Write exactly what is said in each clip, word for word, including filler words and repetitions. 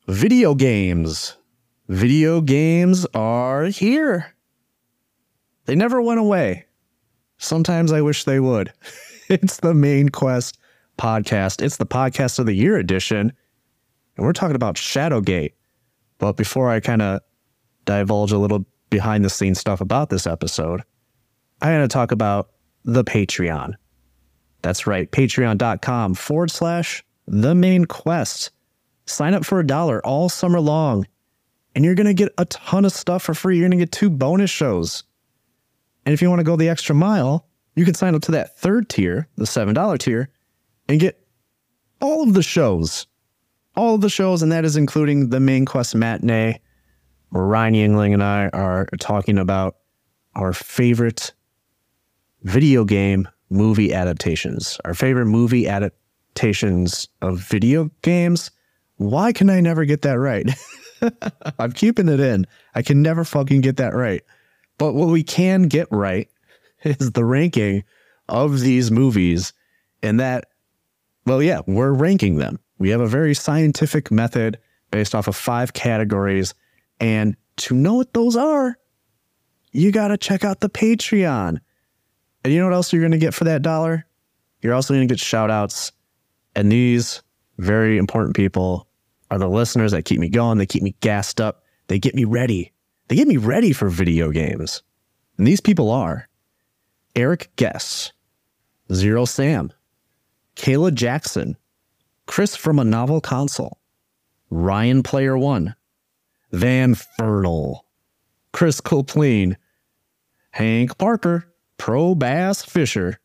Video games. Video games are here. They never went away. Sometimes I wish they would. It's the Main Quest podcast. It's the podcast of the year edition. And we're talking about Shadowgate. But before I kind of divulge a little behind the scenes stuff about this episode, I'm going to talk about the Patreon. That's right. Patreon.com forward slash the Main Quest. Sign up for a dollar all summer long. And you're going to get a ton of stuff for free. You're going to get two bonus shows. And if you want to go the extra mile, you can sign up to that third tier, the seven dollar tier, and get all of the shows. All of the shows, and that is including the Main Quest Matinee, where Ryan Yingling and I are talking about our favorite video game movie adaptations. Our favorite movie adaptations of video games. Why can I never get that right? I'm keeping it in. I can never fucking get that right. But what we can get right is the ranking of these movies, and that, well, yeah, we're ranking them. We have a very scientific method based off of five categories. And to know what those are, you got to check out the Patreon. And you know what else you're going to get for that dollar? You're also going to get shout outs. And these very important people are the listeners that keep me going. They keep me gassed up. They get me ready. They get me ready for video games. And these people are Eric Guess, Zero Sam, Kayla Jackson, Chris from a Novel Console, Ryan Player One, Van Fernal, Chris Copleen, Hank Parker, Pro Bass Fisher,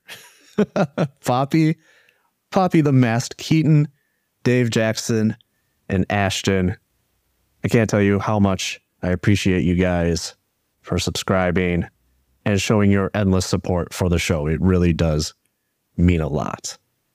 Poppy, Poppy the Masked Keaton, Dave Jackson, and Ashton. I can't tell you how much I appreciate you guys for subscribing and showing your endless support for the show. It really does mean a lot.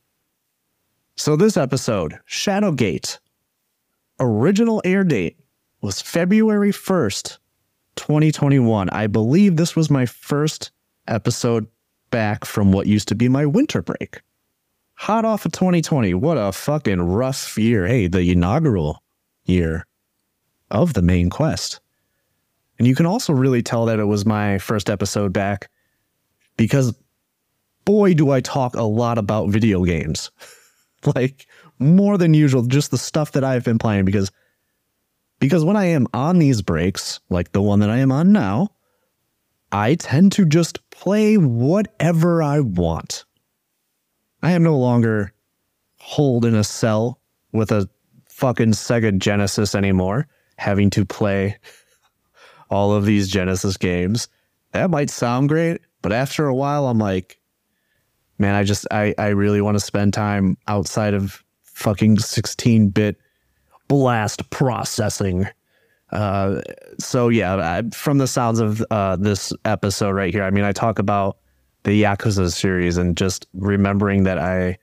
So this episode, Shadowgate, original air date was February first, twenty twenty-one. I believe this was my first episode back from what used to be my winter break. Hot off of twenty twenty. What a fucking rough year. Hey, the inaugural year of the Main Quest. And you can also really tell that it was my first episode back because boy, do I talk a lot about video games. Like more than usual, just the stuff that I've been playing because because when I am on these breaks, like the one that I am on now, I tend to just play whatever I want. I am no longer holed in a cell with a fucking Sega Genesis anymore, having to play all of these Genesis games. That might sound great, but after a while, I'm like, man, I just, I, I really want to spend time outside of fucking sixteen bit blast processing. Uh, so yeah, I, from the sounds of uh, this episode right here, I mean, I talk about the Yakuza series and just remembering that I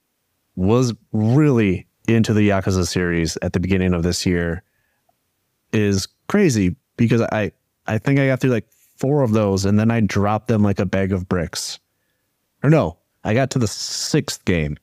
was really into the Yakuza series at the beginning of this year is crazy because I, I think I got through like four of those and then I dropped them like a bag of bricks. Or no, I got to the sixth game.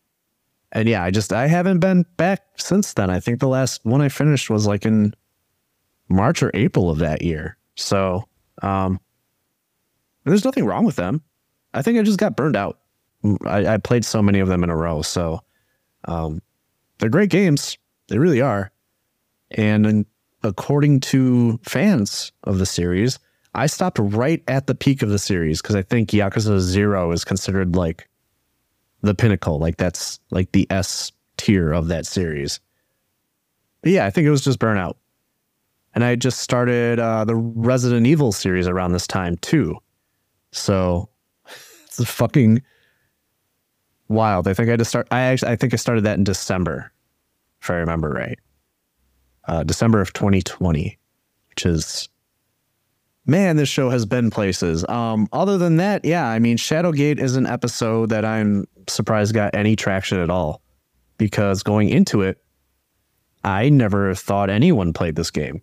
And yeah, I just, I haven't been back since then. I think the last one I finished was like in March or April of that year. So, um, there's nothing wrong with them. I think I just got burned out. I, I played so many of them in a row. So, um, they're great games. They really are. And, and according to fans of the series, I stopped right at the peak of the series because I think Yakuza Zero is considered like the pinnacle. Like that's like the S tier of that series. But yeah, I think it was just burnout. And I just started uh, the Resident Evil series around this time too. So it's fucking wild. I think I just start. I actually I think I started that in December, if I remember right. Uh, December of twenty twenty, which is, man, this show has been places. Um, other than that, yeah, I mean, Shadowgate is an episode that I'm surprised got any traction at all, because going into it, I never thought anyone played this game.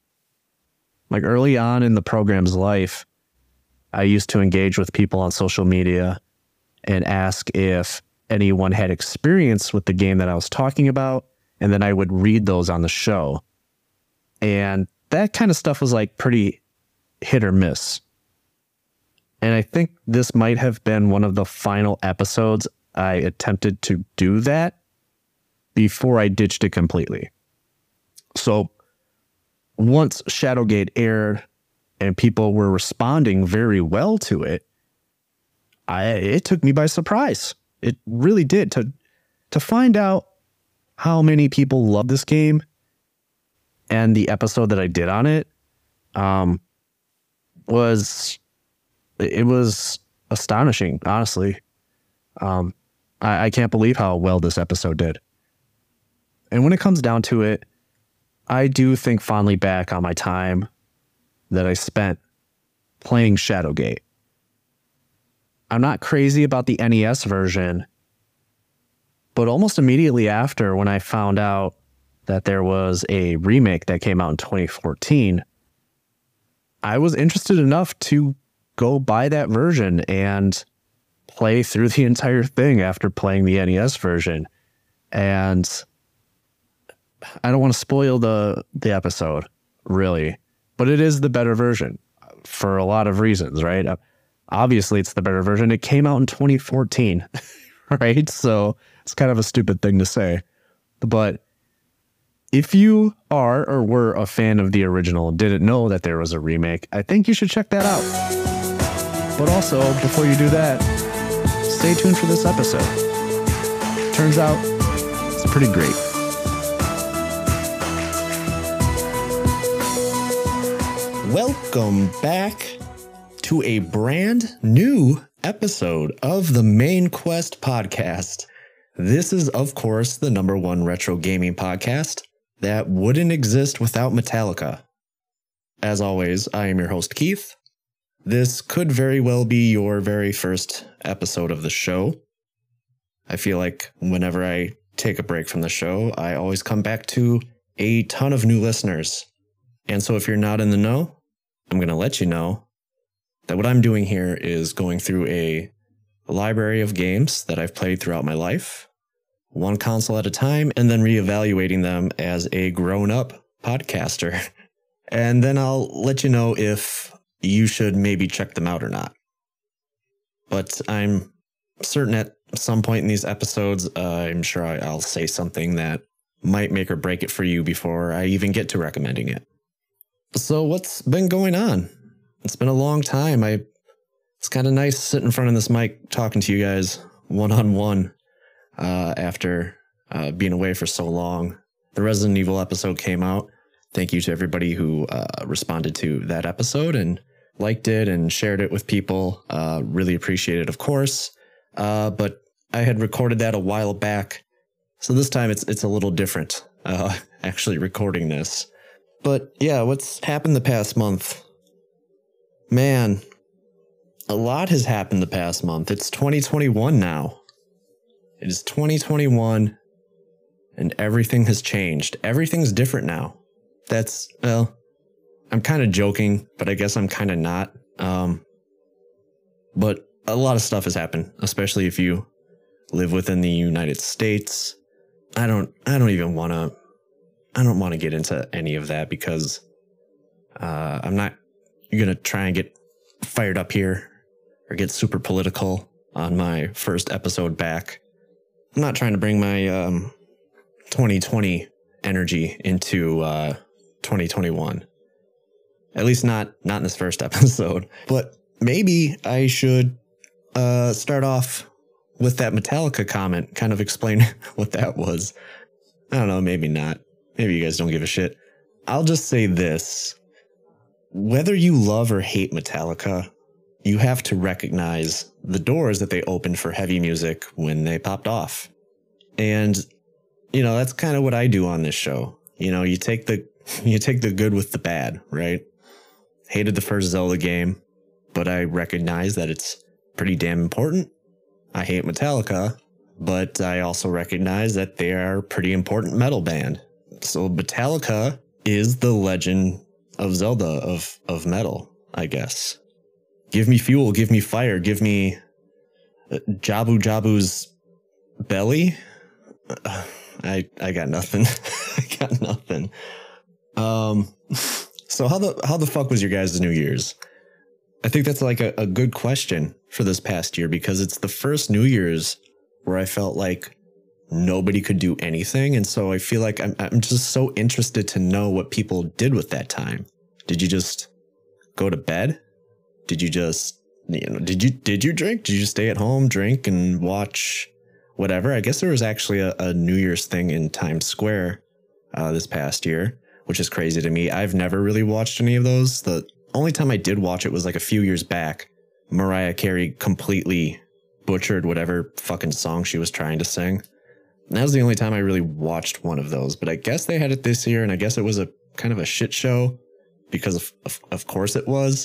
Like early on in the program's life, I used to engage with people on social media and ask if anyone had experience with the game that I was talking about and then I would read those on the show. And that kind of stuff was like pretty hit or miss. And I think this might have been one of the final episodes I attempted to do that before I ditched it completely. So once Shadowgate aired and people were responding very well to it, I it took me by surprise. It really did. To to find out how many people love this game and the episode that I did on it um, was it was astonishing, honestly. Um, I, I can't believe how well this episode did. And when it comes down to it, I do think fondly back on my time that I spent playing Shadowgate. I'm not crazy about the N E S version, but almost immediately after, when I found out that there was a remake that came out in twenty fourteen, I was interested enough to go buy that version and play through the entire thing after playing the N E S version. And I don't want to spoil the the episode, really, but it is the better version for a lot of reasons, right? Obviously, it's the better version. It came out in twenty fourteen, right? So it's kind of a stupid thing to say. But if you are or were a fan of the original and didn't know that there was a remake, I think you should check that out. But also, before you do that, stay tuned for this episode. Turns out, it's pretty great. Welcome back to a brand new episode of the Main Quest podcast. This is, of course, the number one retro gaming podcast that wouldn't exist without Metallica. As always, I am your host, Keith. This could very well be your very first episode of the show. I feel like whenever I take a break from the show, I always come back to a ton of new listeners. And so if you're not in the know, I'm going to let you know that what I'm doing here is going through a library of games that I've played throughout my life, one console at a time, and then reevaluating them as a grown-up podcaster. And then I'll let you know if you should maybe check them out or not. But I'm certain at some point in these episodes, uh, I'm sure I'll say something that might make or break it for you before I even get to recommending it. So what's been going on? It's been a long time. I it's kind of nice sitting in front of this mic talking to you guys one-on-one uh, after uh, being away for so long. The Resident Evil episode came out. Thank you to everybody who uh, responded to that episode and liked it and shared it with people. Uh, really appreciate it, of course. Uh, but I had recorded that a while back, so this time it's it's a little different, uh, actually recording this. But yeah, what's happened the past month? Man, a lot has happened the past month. It's twenty twenty-one now. It is twenty twenty-one, and everything has changed. Everything's different now. That's, well, I'm kind of joking, but I guess I'm kind of not. Um, but a lot of stuff has happened, especially if you live within the United States. I don't, I don't even want to, I don't want to get into any of that because uh, I'm not going to try and get fired up here or get super political on my first episode back. I'm not trying to bring my um, twenty twenty energy into uh, twenty twenty-one. At least not, not in this first episode. But maybe I should uh, start off with that Metallica comment, kind of explain what that was. I don't know, maybe not. Maybe you guys don't give a shit. I'll just say this. Whether you love or hate Metallica, you have to recognize the doors that they opened for heavy music when they popped off. And, you know, that's kind of what I do on this show. You know, you take the you take the good with the bad, right? Hated the first Zelda game, but I recognize that it's pretty damn important. I hate Metallica, but I also recognize that they are a pretty important metal band. So Metallica is the Legend of Zelda of, of metal, I guess. Give me fuel, give me fire, give me uh, Jabu Jabu's belly. Uh, I, I got nothing. I got nothing. Um, so how the, how the fuck was your guys' New Year's? I think that's like a, a good question for this past year, because it's the first New Year's where I felt like nobody could do anything. And so I feel like I'm, I'm just so interested to know what people did with that time. Did you just go to bed? Did you just, you know, did you, did you drink? Did you just stay at home, drink and watch whatever? I guess there was actually a, a New Year's thing in Times Square uh, this past year, which is crazy to me. I've never really watched any of those. The only time I did watch it was like a few years back. Mariah Carey completely butchered whatever fucking song she was trying to sing. And that was the only time I really watched one of those. But I guess they had it this year, and I guess it was a kind of a shit show, because of of, of course it was.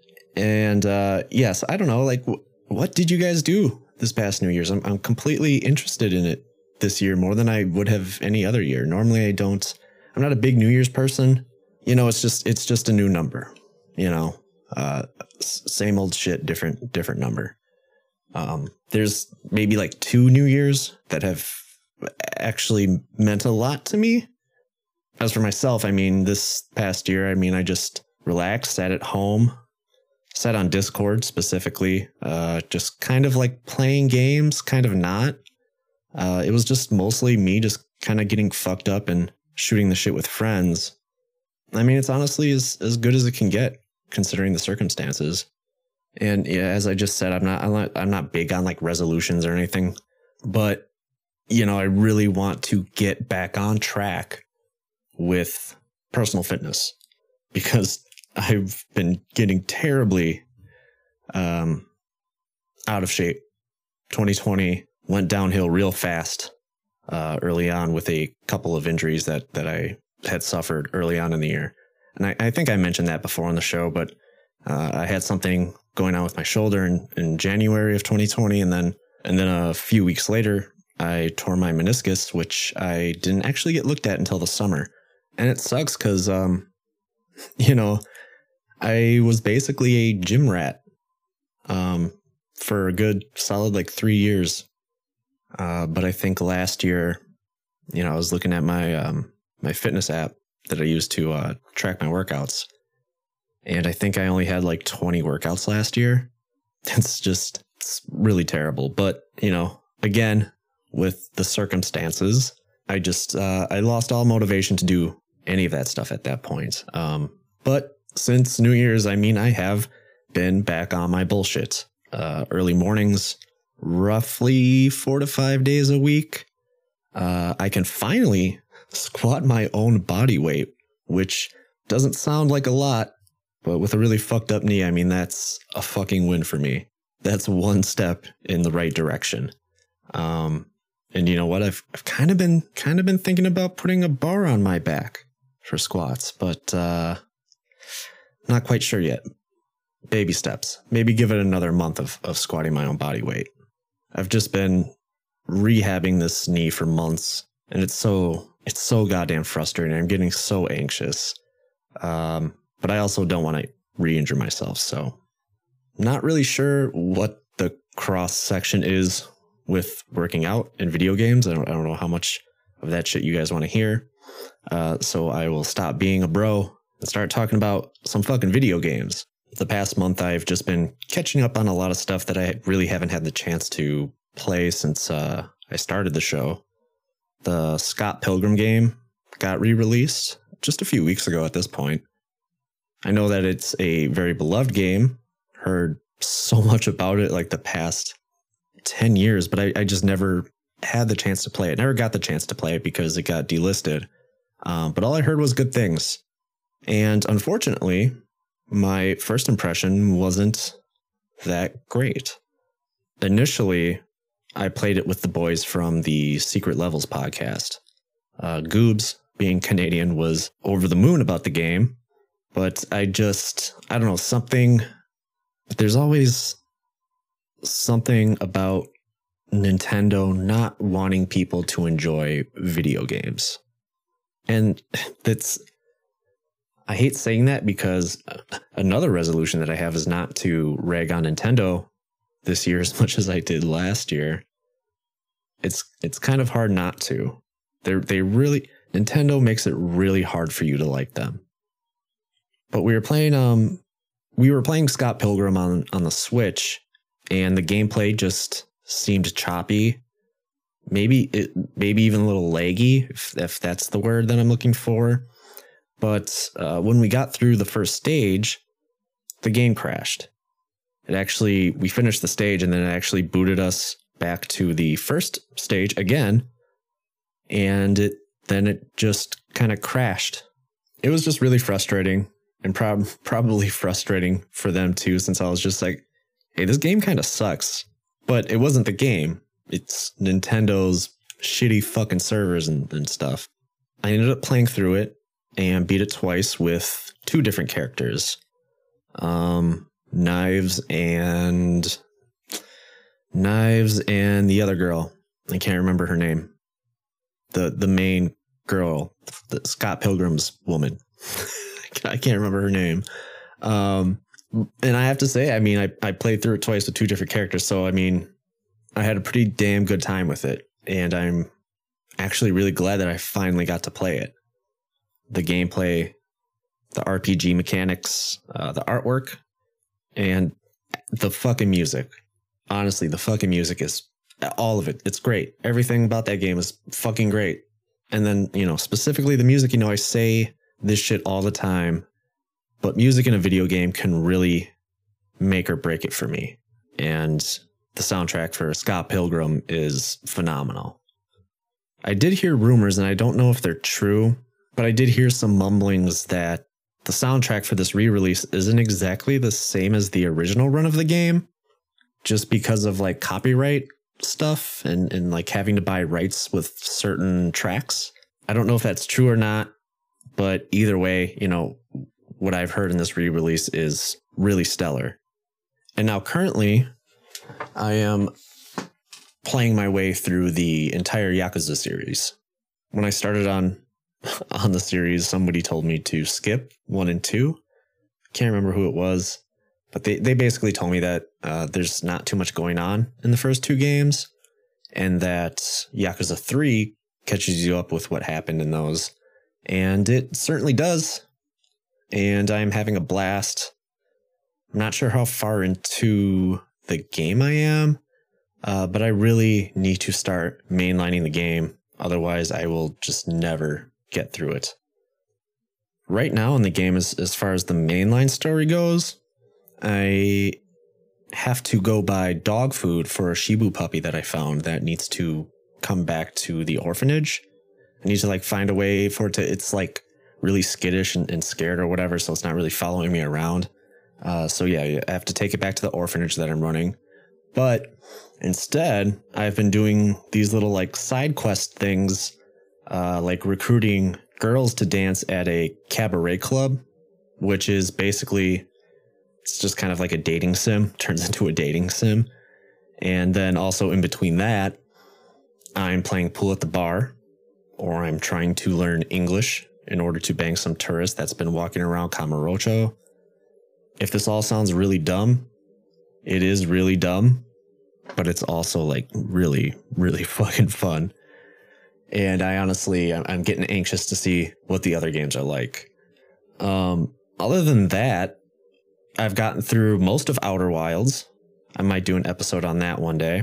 And uh, yes, I don't know. Like, w- what did you guys do this past New Year's? I'm I'm completely interested in it this year more than I would have any other year. Normally, I don't. I'm not a big New Year's person. You know, it's just it's just a new number. You know, uh, same old shit, different, different number. Um, there's maybe like two New Year's that have actually meant a lot to me. As for myself, I mean, this past year, I mean, I just relaxed, sat at home, sat on Discord specifically, uh, just kind of like playing games, kind of not. Uh, it was just mostly me just kind of getting fucked up and shooting the shit with friends. I mean, it's honestly as, as good as it can get, considering the circumstances. And yeah, as I just said, I'm not, I'm not, I'm not big on like resolutions or anything, but you know, I really want to get back on track with personal fitness, because I've been getting terribly, um, out of shape. twenty twenty went downhill real fast, uh, early on with a couple of injuries that, that I had suffered early on in the year. And I, I think I mentioned that before on the show, but uh, I had something going on with my shoulder in, in January of twenty twenty. And then and then a few weeks later, I tore my meniscus, which I didn't actually get looked at until the summer. And it sucks because, um, you know, I was basically a gym rat um, for a good solid like three years. Uh, but I think last year, you know, I was looking at my um, my fitness app that I use to uh, track my workouts. And I think I only had like twenty workouts last year. It's just, it's really terrible. But, you know, again, with the circumstances, I just, uh, I lost all motivation to do any of that stuff at that point. Um, but since New Year's, I mean, I have been back on my bullshit. Uh, early mornings, roughly four to five days a week. Uh, I can finally squat my own body weight, which doesn't sound like a lot, but with a really fucked up knee, I mean, that's a fucking win for me. That's one step in the right direction. Um, and you know what? I've, I've kind of been, kind of been thinking about putting a bar on my back for squats, but, uh, not quite sure yet. Baby steps. Maybe give it another month of, of squatting my own body weight. I've just been rehabbing this knee for months, and it's so, it's so goddamn frustrating. I'm getting so anxious. Um, but I also don't want to re-injure myself. So not really sure what the cross section is with working out in video games. I don't, I don't know how much of that shit you guys want to hear. Uh, so I will stop being a bro and start talking about some fucking video games. The past month, I've just been catching up on a lot of stuff that I really haven't had the chance to play since uh, I started the show. The Scott Pilgrim game got re-released just a few weeks ago at this point. I know that it's a very beloved game. Heard so much about it like the past ten years, but I, I just never had the chance to play it. Never got the chance to play it because it got delisted. Um, but all I heard was good things. And unfortunately, my first impression wasn't that great. Initially, I played it with the boys from the Secret Levels podcast. Uh, Goobs, being Canadian, was over the moon about the game. But I just, I don't know, something, there's always something about Nintendo not wanting people to enjoy video games. And that's, I hate saying that because another resolution that I have is not to rag on Nintendo this year as much as I did last year. It's, it's kind of hard not to. They they really Nintendo makes it really hard for you to like them. But we were playing um we were playing Scott Pilgrim on on the Switch, and the gameplay just seemed choppy. Maybe it maybe even a little laggy, if if that's the word that I'm looking for. But uh, when we got through the first stage, the game crashed. It actually, we finished the stage and then it actually booted us back to the first stage again. And it then it just kind of crashed. It was just really frustrating, and prob- probably frustrating for them too, since I was just like, hey, this game kind of sucks. But it wasn't the game. It's Nintendo's shitty fucking servers and, and stuff. I ended up playing through it and beat it twice with two different characters. Um, Knives and... Knives and the other girl. I can't remember her name. The the main girl, the Scott Pilgrim's woman. I can't remember her name. Um, and I have to say, I mean, I, I played through it twice with two different characters. So, I mean, I had a pretty damn good time with it. And I'm actually really glad that I finally got to play it. The gameplay, the R P G mechanics, uh, the artwork, and the fucking music. Honestly, the fucking music is all of it. It's great. Everything about that game is fucking great. And then, you know, specifically the music, you know, I say this shit all the time, but music in a video game can really make or break it for me. And the soundtrack for Scott Pilgrim is phenomenal. I did hear rumors, and I don't know if they're true, but I did hear some mumblings that the soundtrack for this re-release isn't exactly the same as the original run of the game, just because of like copyright stuff and, and like having to buy rights with certain tracks. I don't know if that's true or not, but either way, you know, what I've heard in this re-release is really stellar. And now currently I am playing my way through the entire Yakuza series. When I started on on the series, somebody told me to skip one and two. Can't remember who it was, but they, they basically told me that uh, there's not too much going on in the first two games, and that Yakuza three catches you up with what happened in those. And it certainly does. And I'm having a blast. I'm not sure how far into the game I am, uh, but I really need to start mainlining the game. Otherwise, I will just never get through it. Right now in the game, as, as far as the mainline story goes, I have to go buy dog food for a Shibu puppy that I found that needs to come back to the orphanage. I need to like find a way for it to, it's like really skittish and, and scared or whatever, so it's not really following me around. Uh, so yeah, I have to take it back to the orphanage that I'm running. But instead, I've been doing these little like side quest things, uh, like recruiting girls to dance at a cabaret club, which is basically, it's just kind of like a dating sim, turns into a dating sim. And then also in between that, I'm playing pool at the bar, or I'm trying to learn English in order to bang some tourist that's been walking around Kamurocho. If this all sounds really dumb, it is really dumb, but it's also like really, really fucking fun. And I honestly, I'm getting anxious to see what the other games are like. Um, other than that, I've gotten through most of Outer Wilds. I might do an episode on that one day.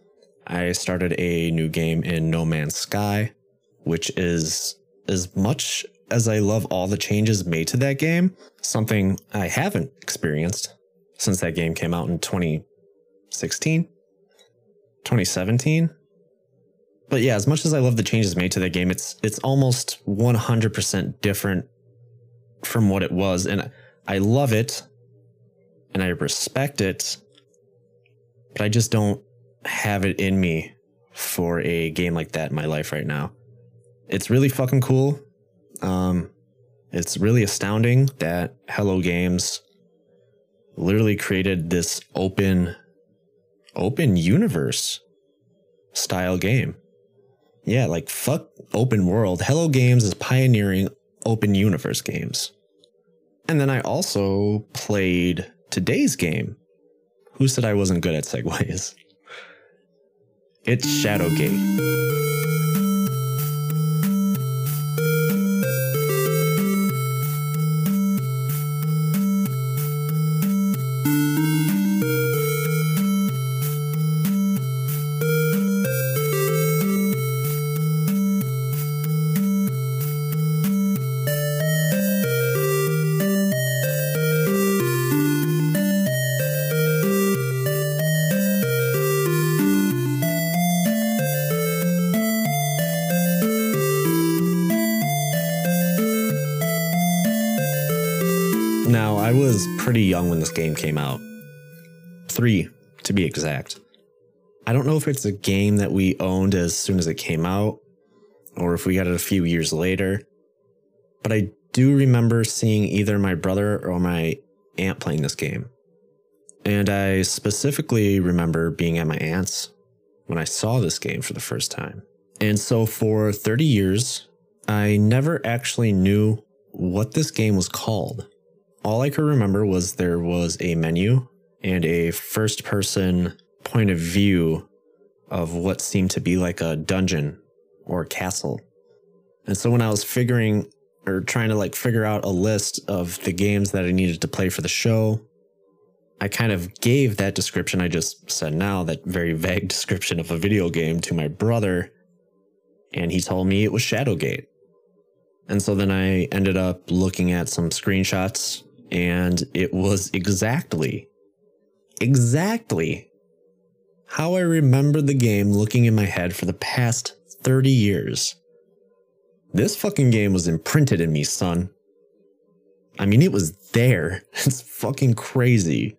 I started a new game in No Man's Sky, which is, as much as I love all the changes made to that game, something I haven't experienced since that game came out in twenty sixteen, twenty seventeen. But yeah, as much as I love the changes made to that game, it's it's almost one hundred percent different from what it was. And I love it and I respect it, but I just don't have it in me for a game like that in my life right now. It's really fucking cool. Um, it's really astounding that Hello Games literally created this open, open universe style game. Yeah, like fuck open world. Hello Games is pioneering open universe games. And then I also played today's game. Who said I wasn't good at segues? It's Shadowgate. Now, I was pretty young when this game came out. Three, to be exact. I don't know if it's a game that we owned as soon as it came out, or if we got it a few years later, but I do remember seeing either my brother or my aunt playing this game. And I specifically remember being at my aunt's when I saw this game for the first time. And so for thirty years, I never actually knew what this game was called. All I could remember was there was a menu and a first-person point of view of what seemed to be like a dungeon or castle. And so when I was figuring or trying to like figure out a list of the games that I needed to play for the show, I kind of gave that description I just said now, that very vague description of a video game, to my brother, and he told me it was Shadowgate. And so then I ended up looking at some screenshots, and it was exactly, exactly how I remember the game looking in my head for the past thirty years. This fucking game was imprinted in me, son. I mean, it was there. It's fucking crazy.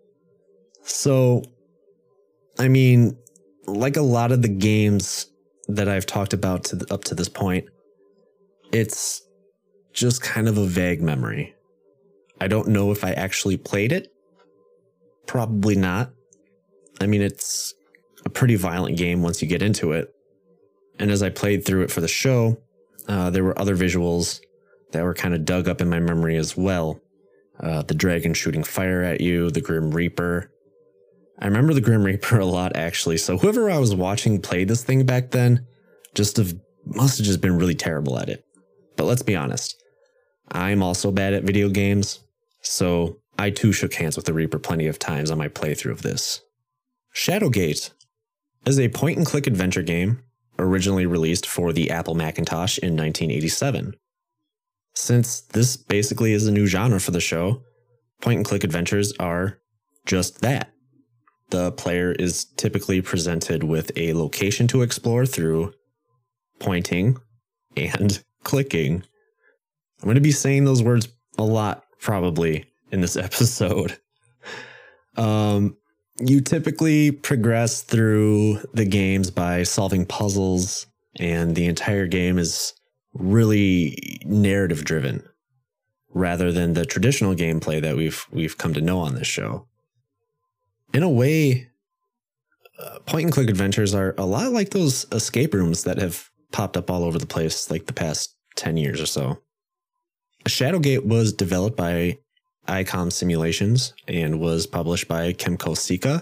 So, I mean, like a lot of the games that I've talked about to the, up to this point, it's just kind of a vague memory. I don't know if I actually played it. Probably not. I mean, it's a pretty violent game once you get into it. And as I played through it for the show, uh, there were other visuals that were kind of dug up in my memory as well. Uh, the dragon shooting fire at you, the Grim Reaper. I remember the Grim Reaper a lot, actually. So whoever I was watching play this thing back then just have, must have just been really terrible at it. But let's be honest, I'm also bad at video games, so I too shook hands with the Reaper plenty of times on my playthrough of this. Shadowgate is a point-and-click adventure game originally released for the Apple Macintosh in nineteen eighty-seven. Since this basically is a new genre for the show, point-and-click adventures are just that. The player is typically presented with a location to explore through pointing and clicking. I'm going to be saying those words a lot, probably, in this episode. Um, you typically progress through the games by solving puzzles, and the entire game is really narrative-driven, rather than the traditional gameplay that we've we've come to know on this show. In a way, uh, point-and-click adventures are a lot like those escape rooms that have popped up all over the place like the past ten years or so. Shadowgate was developed by Icom Simulations and was published by Kemco Sika.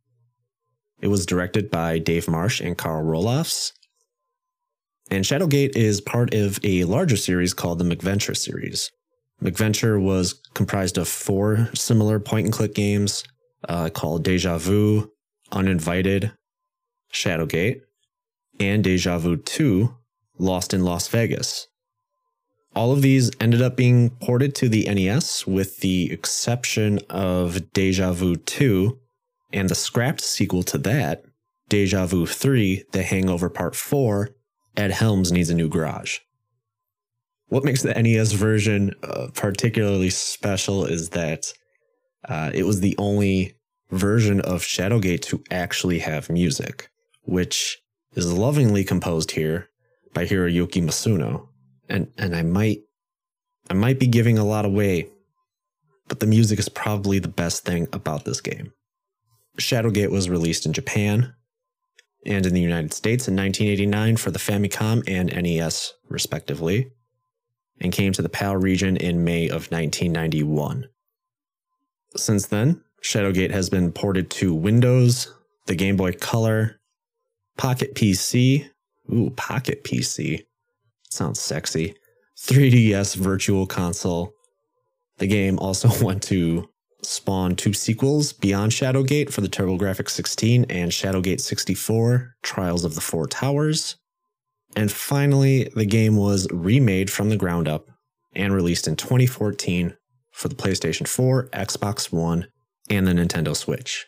It was directed by Dave Marsh and Carl Roelofs. And Shadowgate is part of a larger series called the McVenture series. McVenture was comprised of four similar point-and-click games, Uh, called Deja Vu, Uninvited, Shadowgate, and Deja Vu two, Lost in Las Vegas. All of these ended up being ported to the N E S with the exception of Deja Vu two and the scrapped sequel to that, Deja Vu three, The Hangover Part four, Ed Helms Needs a New Garage. What makes the N E S version uh, particularly special is that Uh, it was the only version of Shadowgate to actually have music, which is lovingly composed here by Hiroyuki Masuno. And and I might I might be giving a lot away, but the music is probably the best thing about this game. Shadowgate was released in Japan and in the United States in nineteen eighty-nine for the Famicom and N E S, respectively, and came to the PAL region in May of nineteen ninety-one. Since then, Shadowgate has been ported to Windows, the Game Boy Color, Pocket P C, ooh, Pocket P C, sounds sexy, three D S Virtual Console. The game also went to spawn two sequels, Beyond Shadowgate for the TurboGrafx sixteen and Shadowgate sixty-four, Trials of the Four Towers. And finally, the game was remade from the ground up and released in twenty fourteen for the PlayStation four, Xbox One, and the Nintendo Switch.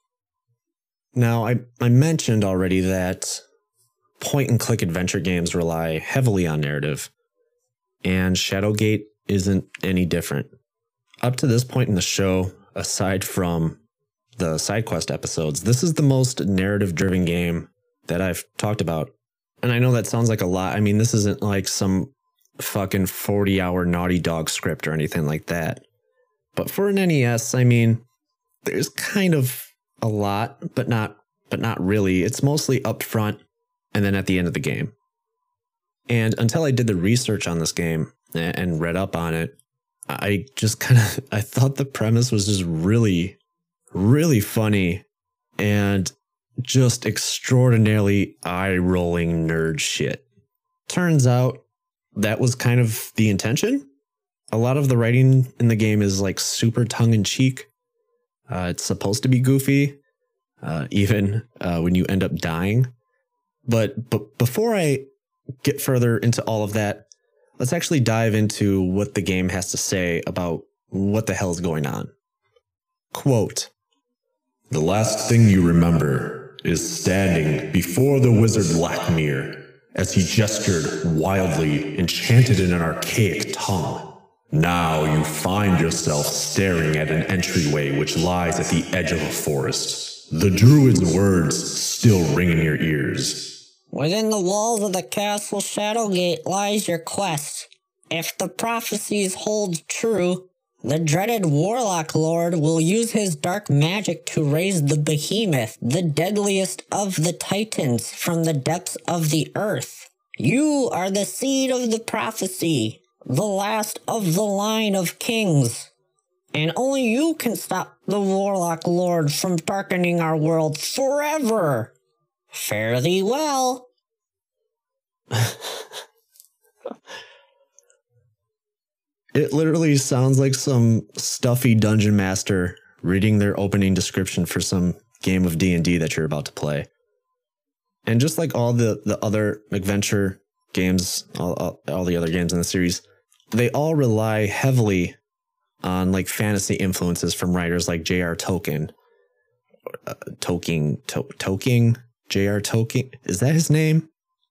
Now, I, I mentioned already that point-and-click adventure games rely heavily on narrative, and Shadowgate isn't any different. up to this point in the show, aside from the side quest episodes, this is the most narrative-driven game that I've talked about. And I know that sounds like a lot. I mean, this isn't like some fucking forty-hour Naughty Dog script or anything like that. But for an N E S, I mean, there's kind of a lot, but not but not really. It's mostly up front and then at the end of the game. And until I did the research on this game and read up on it, I just kind of, I thought the premise was just really, really funny and just extraordinarily eye-rolling nerd shit. Turns out that was kind of the intention. A lot of the writing in the game is like super tongue-in-cheek. Uh, it's supposed to be goofy, uh, even uh, when you end up dying. But, but before I get further into all of that, let's actually dive into what the game has to say about what the hell is going on. Quote, "The last thing you remember is standing before the wizard Lakmir as he gestured wildly and chanted in an archaic tongue. Now you find yourself staring at an entryway which lies at the edge of a forest. The druid's words still ring in your ears. Within the walls of the castle Shadowgate lies your quest. If the prophecies hold true, the dreaded Warlock Lord will use his dark magic to raise the behemoth, the deadliest of the titans, from the depths of the earth. You are the seed of the prophecy, the last of the line of kings. And only you can stop the Warlock Lord from darkening our world forever. Fare thee well." It literally sounds like some stuffy dungeon master reading their opening description for some game of D and D that you're about to play. And just like all the, the other adventure games, all, all, all the other games in the series, they all rely heavily on like fantasy influences from writers like J R. Tolkien. Uh, Tolkien, to, Tolkien, J R. Tolkien, is that his name?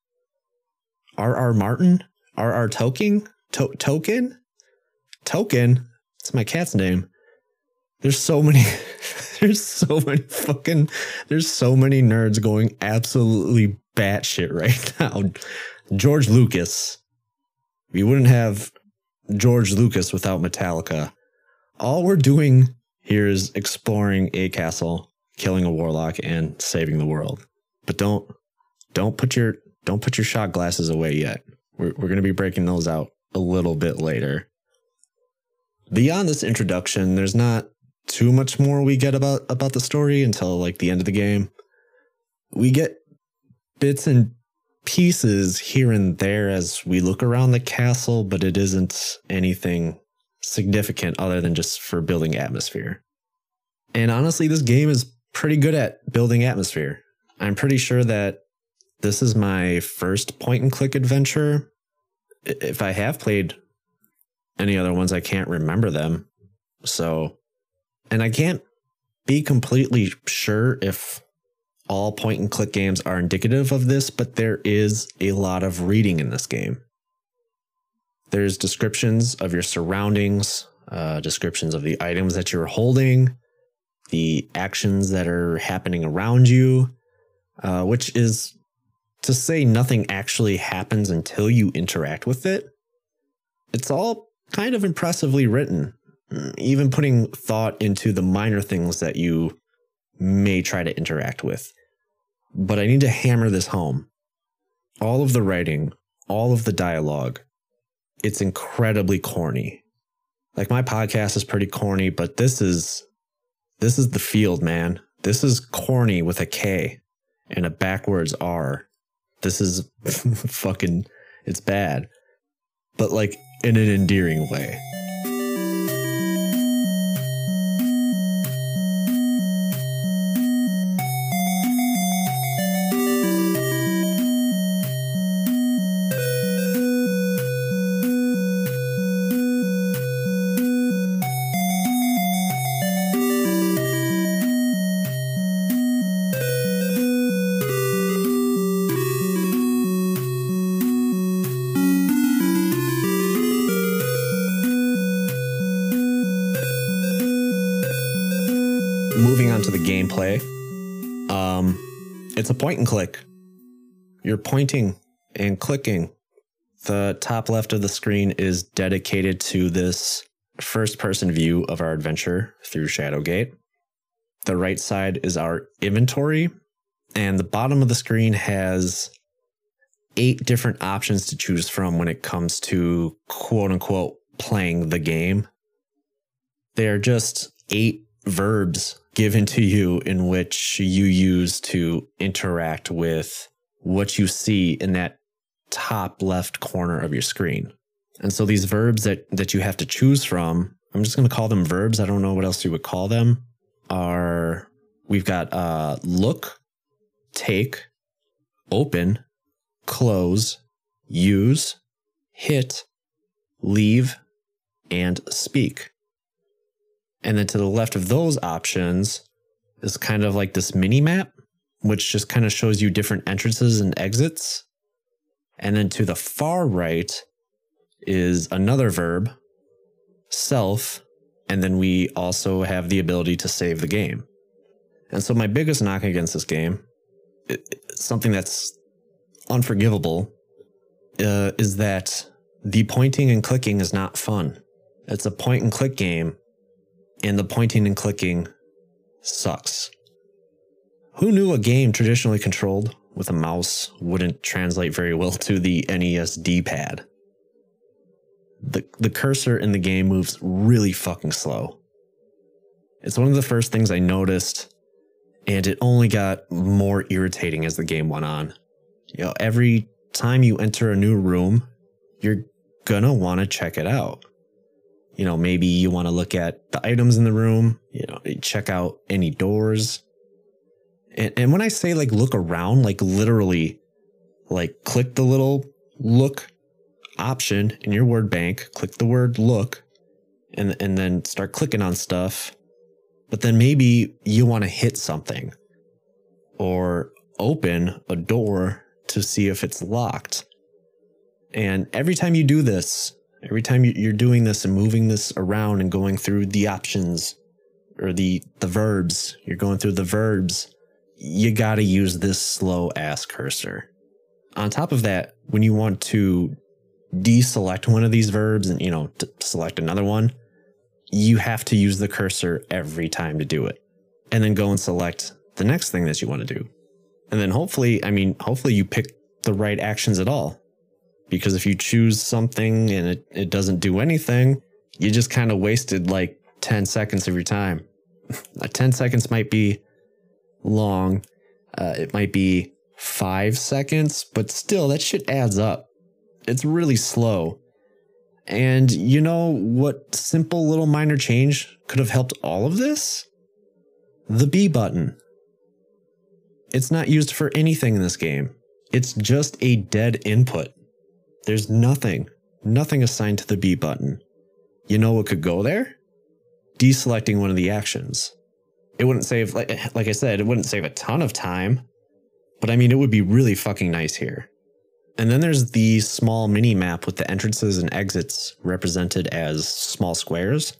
R R. Martin? R R. Tolkien? To, Tolkien? Tolkien? It's my cat's name. There's so many, there's so many fucking, there's so many nerds going absolutely batshit right now. George Lucas. We wouldn't have George Lucas without Metallica. All we're doing here is exploring a castle, killing a warlock, and saving the world. But don't, don't put your, don't put your shot glasses away yet. We're, we're going to be breaking those out a little bit later. Beyond this introduction, there's not too much more we get about, about the story until like the end of the game. We get bits and pieces here and there as we look around the castle, but it isn't anything significant other than just for building atmosphere. And honestly, this game is pretty good at building atmosphere. I'm pretty sure that this is my first point and click adventure. If I have played any other ones, I can't remember them. So, and I can't be completely sure if all point and click games are indicative of this, but there is a lot of reading in this game. There's descriptions of your surroundings, uh, descriptions of the items that you're holding, the actions that are happening around you, uh, which is to say nothing actually happens until you interact with it. It's all kind of impressively written, even putting thought into the minor things that you may try to interact with. But I need to hammer this home. All of the writing, all of the dialogue, it's incredibly corny. Like my podcast is pretty corny, but this is, this is the field, man. This is corny with a K and a backwards R. This is fucking, it's bad, but like in an endearing way. moving on to the gameplay. Um, it's a point and click. You're pointing and clicking. The top left of the screen is dedicated to this first-person view of our adventure through Shadowgate. The right side is our inventory, and the bottom of the screen has eight different options to choose from when it comes to quote-unquote playing the game. They are just eight verbs given to you in which you use to interact with what you see in that top left corner of your screen. And so these verbs that, that you have to choose from, I'm just going to call them verbs. I don't know what else you would call them, are we've got uh, look, take, open, close, use, hit, leave, and speak. And then to the left of those options is kind of like this mini map, which just kind of shows you different entrances and exits. And then to the far right is another verb, self, and then we also have the ability to save the game. And so my biggest knock against this game, it, something that's unforgivable, uh, is that the pointing and clicking is not fun. It's a point and click game, and the pointing and clicking sucks. Who knew a game traditionally controlled with a mouse wouldn't translate very well to the N E S D-pad? The, the cursor in the game moves really fucking slow. It's one of the first things I noticed, and it only got more irritating as the game went on. You know, every time you enter a new room, you're gonna want to check it out. You know, maybe you want to look at the items in the room, you know, check out any doors. And, and when I say like look around, like literally, like click the little look option in your word bank, click the word look, and, and then start clicking on stuff. But then maybe you want to hit something or open a door to see if it's locked. And every time you do this, every time you're doing this and moving this around and going through the options or the, the verbs, you're going through the verbs, you got to use this slow ass cursor. On top of that, when you want to deselect one of these verbs and, you know, to select another one, you have to use the cursor every time to do it. And then go and select the next thing that you want to do. And then hopefully, I mean, hopefully you pick the right actions at all. Because if you choose something and it, it doesn't do anything, you just kind of wasted like ten seconds of your time. ten seconds might be long. Uh, it might be five seconds, but still that shit adds up. It's really slow. And you know what simple little minor change could have helped all of this? The B button. It's not used for anything in this game. It's just a dead input. There's nothing, nothing assigned to the B button. You know what could go there? Deselecting one of the actions. It wouldn't save, like, like I said, it wouldn't save a ton of time, but I mean, it would be really fucking nice here. And then there's the small mini map with the entrances and exits represented as small squares.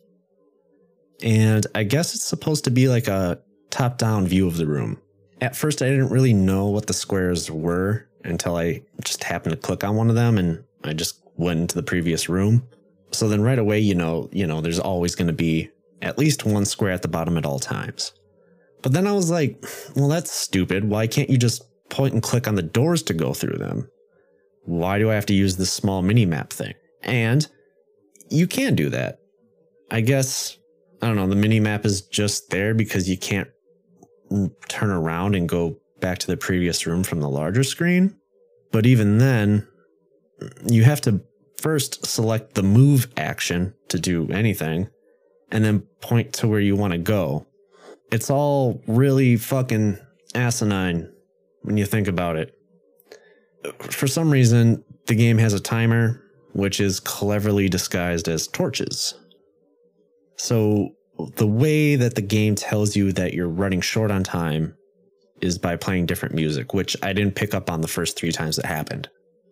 And I guess it's supposed to be like a top-down view of the room. At first, I didn't really know what the squares were until I just happened to click on one of them and I just went into the previous room. So then right away, you know, you know, there's always going to be at least one square at the bottom at all times. But then I was like, well, that's stupid. Why can't you just point and click on the doors to go through them? Why do I have to use this small mini map thing? And you can do that. I guess, I don't know, the mini map is just there because you can't turn around and go back to the previous room from the larger screen. But even then, you have to first select the move action to do anything and then point to where you want to go. It's all really fucking asinine when you think about it. For some reason, the game has a timer, which is cleverly disguised as torches. So the way that the game tells you that you're running short on time is by playing different music, which I didn't pick up on the first three times it happened.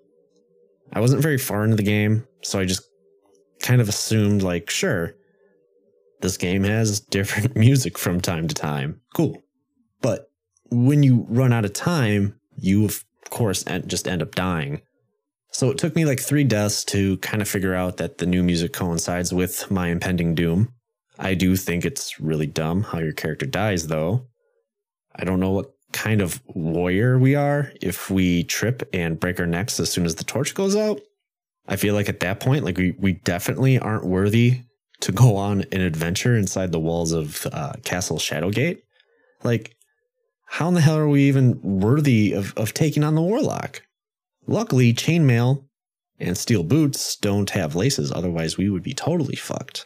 I wasn't very far into the game, so I just kind of assumed, like, sure, This game has different music from time to time. Cool. But when you run out of time, you of course just end up dying. So it took me like three deaths to kind of figure out that the new music coincides with my impending doom. I do think it's really dumb how your character dies, though. I don't know what kind of warrior we are if we trip and break our necks as soon as the torch goes out. I feel like at that point, like we, we definitely aren't worthy to go on an adventure inside the walls of uh, Castle Shadowgate. Like, how in the hell are we even worthy of, of taking on the Warlock? Luckily, chainmail and steel boots don't have laces, otherwise we would be totally fucked.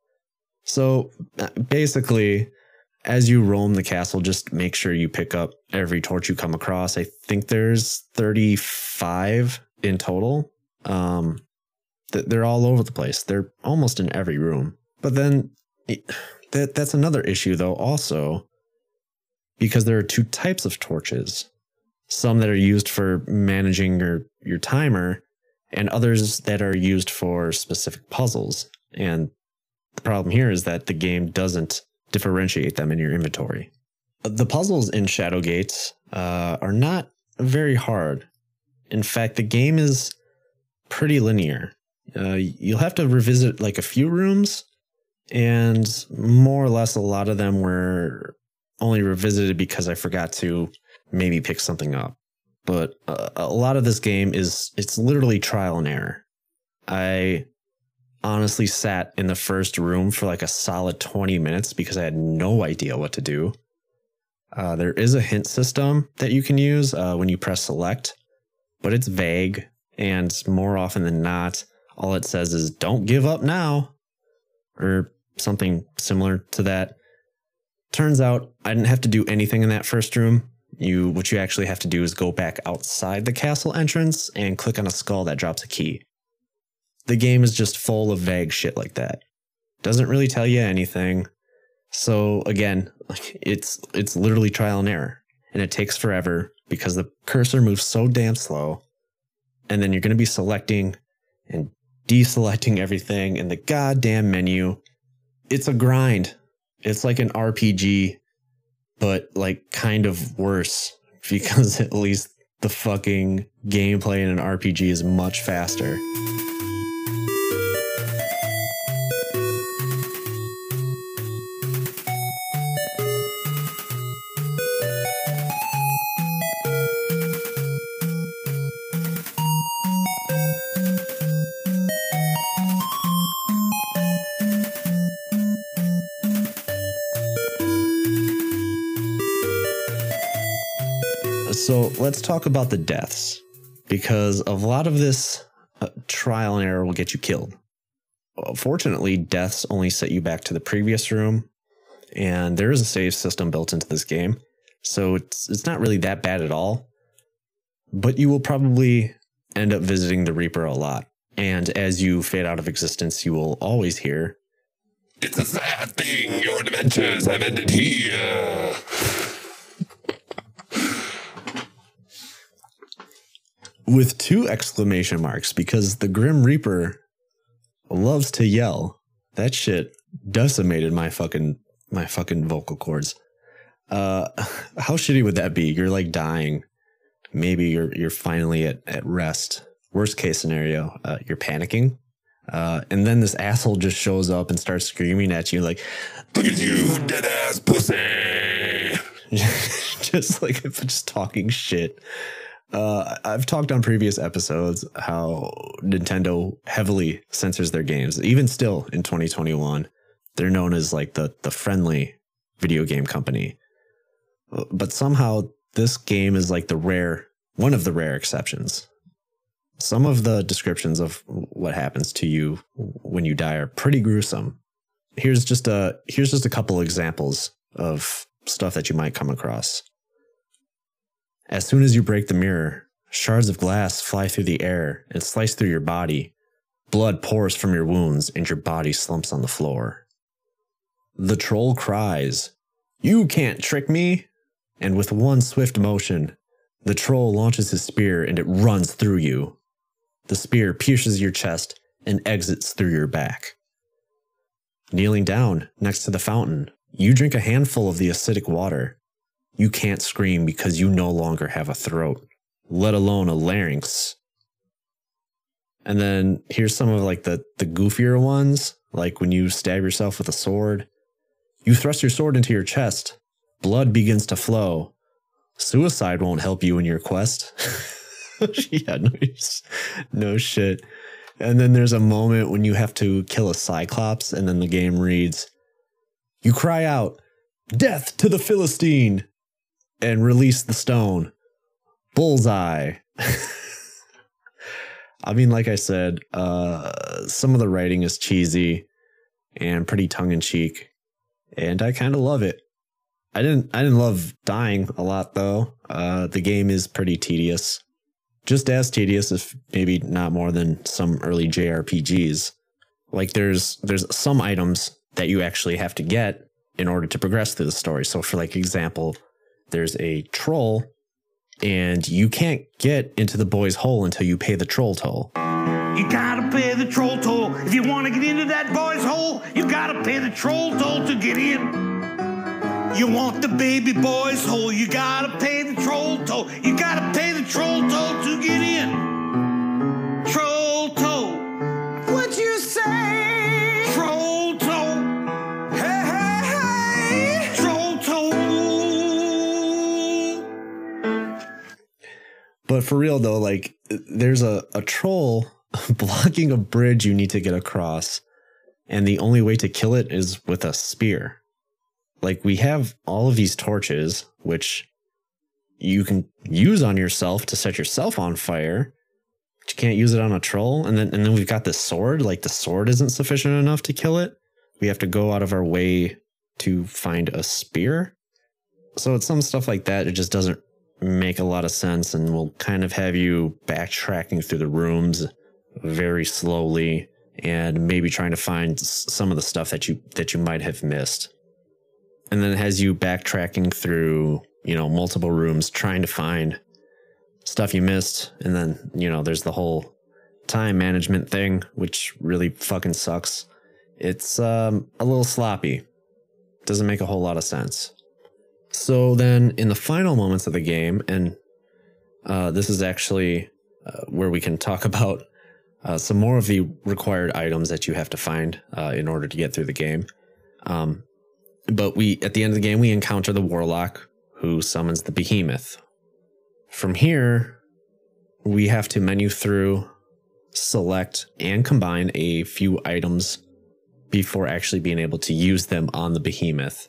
So basically, as you roam the castle, just make sure you pick up every torch you come across. I think there's thirty-five in total. Um, they're all over the place. They're almost in every room. But then that that's another issue, though, also, because there are two types of torches. Some that are used for managing your, your timer, and others that are used for specific puzzles. And the problem here is that the game doesn't differentiate them in your inventory. The puzzles in Shadowgate uh, are not very hard. In fact, the game is pretty linear. Uh, you'll have to revisit like a few rooms, and more or less a lot of them were only revisited because I forgot to maybe pick something up. But uh, a lot of this game is, it's literally trial and error. I honestly sat in the first room for like a solid twenty minutes because I had no idea what to do. Uh, there is a hint system that you can use uh, when you press select, but it's vague, and more often than not, all it says is don't give up now, or something similar to that. Turns out I didn't have to do anything in that first room. You, what you actually have to do is go back outside the castle entrance and click on a skull that drops a key. The game is just full of vague shit like that. Doesn't really tell you anything. So again, it's it's literally trial and error, and it takes forever because the cursor moves so damn slow. And then you're going to be selecting and deselecting everything in the goddamn menu. It's a grind. It's like an R P G, but like kind of worse, because at least the fucking gameplay in an R P G is much faster. So let's talk about the deaths, because a lot of this uh, trial and error will get you killed. Well, fortunately, deaths only set you back to the previous room, and there is a save system built into this game, so it's it's not really that bad at all. But you will probably end up visiting the Reaper a lot, and as you fade out of existence, you will always hear, "It's a sad thing, your adventures have ended here." With two exclamation marks, because the Grim Reaper loves to yell. That shit decimated my fucking my fucking vocal cords. Uh, how shitty would that be? You're like dying. Maybe you're you're finally at, at rest. Worst case scenario, uh, you're panicking. Uh, and then this asshole just shows up and starts screaming at you like, "Look at you, dead ass pussy!" Just like just talking shit. Uh, I've talked on previous episodes how Nintendo heavily censors their games. Even still in twenty twenty-one, they're known as like the, the friendly video game company. But somehow this game is like the rare, one of the rare exceptions. Some of the descriptions of what happens to you when you die are pretty gruesome. Here's just a, here's just a couple examples of stuff that you might come across. As soon as you break the mirror, shards of glass fly through the air and slice through your body. Blood pours from your wounds and your body slumps on the floor. The troll cries, "You can't trick me!" And with one swift motion, the troll launches his spear and it runs through you. The spear pierces your chest and exits through your back. kneeling down next to the fountain. You drink a handful of the acidic water. You can't scream because you no longer have a throat, let alone a larynx. And then here's some of like the, the goofier ones, like when you stab yourself with a sword. You thrust your sword into your chest. Blood begins to flow. Suicide won't help you in your quest. Yeah, no, no shit. And then there's a moment when you have to kill a Cyclops, and then the game reads, you cry out, death to the Philistine, and release the stone. Bullseye. I mean, like I said, uh, some of the writing is cheesy and pretty tongue-in-cheek, and I kind of love it. I didn't I didn't love dying a lot, though. Uh, the game is pretty tedious. Just as tedious, if maybe not more than some early J R P Gs. Like, there's there's some items that you actually have to get in order to progress through the story. So, for like example, there's a troll, and you can't get into the boy's hole until you pay the troll toll. You gotta pay the troll toll. If you want to get into that boy's hole, you gotta pay the troll toll to get in. You want the baby boy's hole, you gotta pay the troll toll. You gotta pay the troll toll to get in. Troll toll. What you say? Troll toll. Hey, hey, hey. Troll toll. But for real though, like there's a, a troll blocking a bridge you need to get across, and the only way to kill it is with a spear. Like, we have all of these torches, which you can use on yourself to set yourself on fire, but you can't use it on a troll. And then and then we've got this sword. Like, the sword isn't sufficient enough to kill it. We have to go out of our way to find a spear. So it's some stuff like that. It just doesn't make a lot of sense, and will kind of have you backtracking through the rooms very slowly and maybe trying to find some of the stuff that you that you might have missed. And then it has you backtracking through, you know, multiple rooms trying to find stuff you missed. And then, you know, there's the whole time management thing, which really fucking sucks. It's um, a little sloppy. Doesn't make a whole lot of sense. So then in the final moments of the game, and uh, this is actually uh, where we can talk about uh, some more of the required items that you have to find uh, in order to get through the game. Um, But we, at the end of the game, we encounter the warlock who summons the behemoth. From here, we have to menu through, select, and combine a few items before actually being able to use them on the behemoth.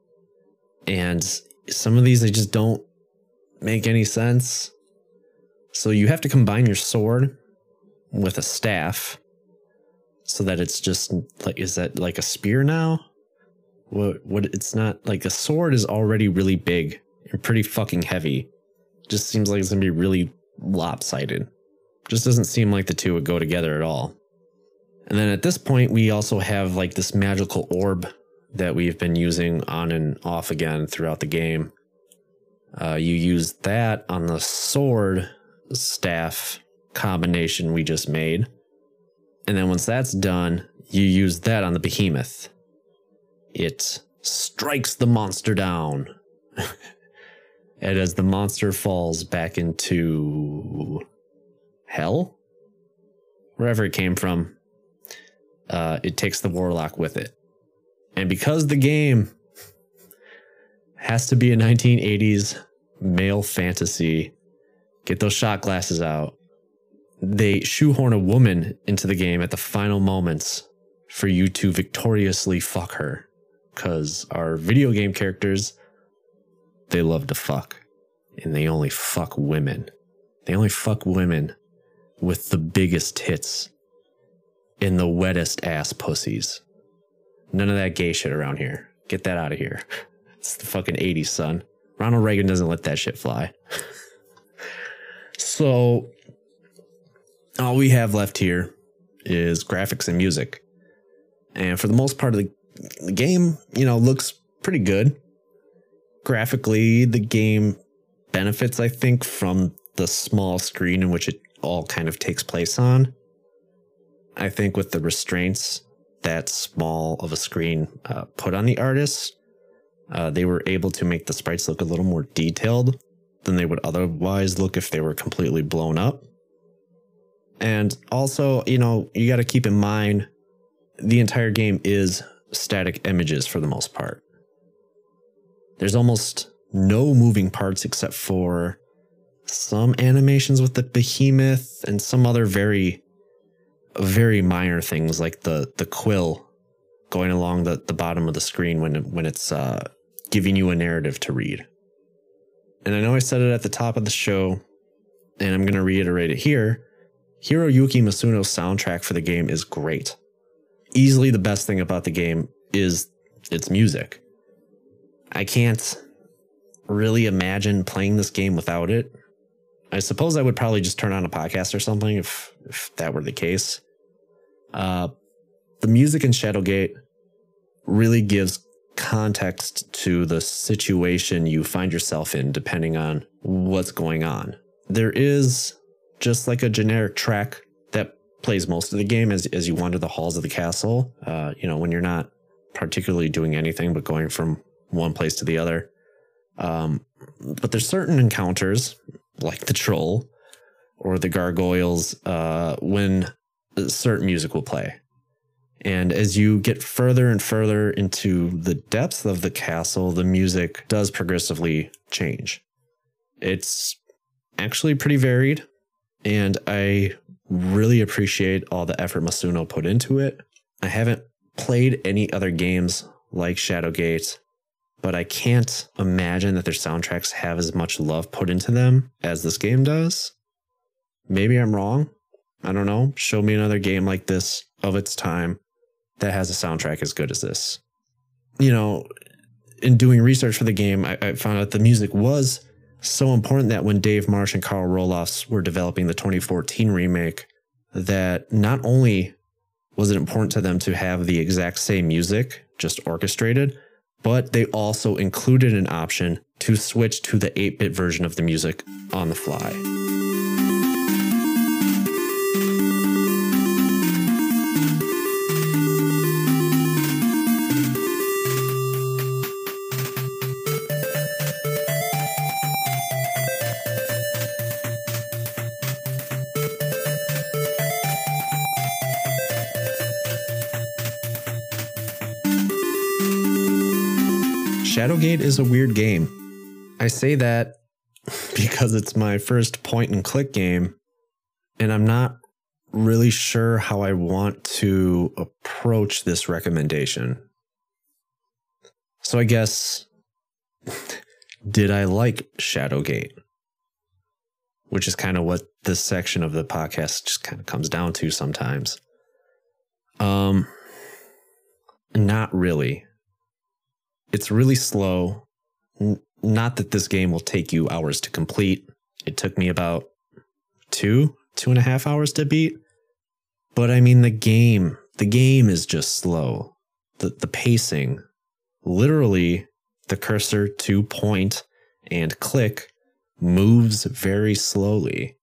And some of these, they just don't make any sense. So you have to combine your sword with a staff so that it's just like, is that like a spear now? What, what, it's not like a sword is already really big and pretty fucking heavy. Just seems like it's gonna be really lopsided. Just doesn't seem like the two would go together at all. And then at this point, we also have like this magical orb that we've been using on and off again throughout the game. Uh, you use that on the sword staff combination we just made. And then once that's done, you use that on the behemoth. It strikes the monster down. And as the monster falls back into hell, wherever it came from, uh, it takes the warlock with it. And because the game has to be a nineteen eighties male fantasy, get those shot glasses out, they shoehorn a woman into the game at the final moments for you to victoriously fuck her. Because our video game characters, they love to fuck. And they only fuck women. They only fuck women with the biggest tits and the wettest ass pussies. None of that gay shit around here. Get that out of here. It's the fucking eighties, son. Ronald Reagan doesn't let that shit fly. So, all we have left here is graphics and music. And for the most part of the The game, you know, looks pretty good. Graphically, the game benefits, I think, from the small screen in which it all kind of takes place on. I think with the restraints that small of a screen uh, put on the artists, uh, they were able to make the sprites look a little more detailed than they would otherwise look if they were completely blown up. And also, you know, you got to keep in mind the entire game is static images for the most part. There's almost no moving parts except for some animations with the behemoth and some other very, very minor things like the the quill going along the, the bottom of the screen when, when it's uh, giving you a narrative to read. And I know I said it at the top of the show, and I'm going to reiterate it here. Hiroyuki Masuno's soundtrack for the game is great. Easily the best thing about the game is its music. I can't really imagine playing this game without it. I suppose I would probably just turn on a podcast or something if, if that were the case. Uh, the music in Shadowgate really gives context to the situation you find yourself in depending on what's going on. There is just like a generic track that plays most of the game as, as you wander the halls of the castle, uh, you know, when you're not particularly doing anything but going from one place to the other. Um, but there's certain encounters like the troll or the gargoyles uh, when certain music will play. And as you get further and further into the depths of the castle, the music does progressively change. It's actually pretty varied, and I really appreciate all the effort Masuno put into it. I haven't played any other games like Shadowgate, but I can't imagine that their soundtracks have as much love put into them as this game does. Maybe I'm wrong. I don't know. Show me another game like this of its time that has a soundtrack as good as this. You know, in doing research for the game, I, I found out the music was so important that when Dave Marsh and Carl Roloffs were developing the twenty fourteen remake, that not only was it important to them to have the exact same music, just orchestrated, but they also included an option to switch to the eight-bit version of the music on the fly. Shadowgate is a weird game. I say that because it's my first point and click game, and I'm not really sure how I want to approach this recommendation. So I guess, did I like Shadowgate? Which is kind of what this section of the podcast just kind of comes down to sometimes. Um, not really. It's really slow. N- not that this game will take you hours to complete. It took me about two, two and a half hours to beat. But I mean, the game, the game is just slow. The, the pacing, literally the cursor to point and click moves very slowly.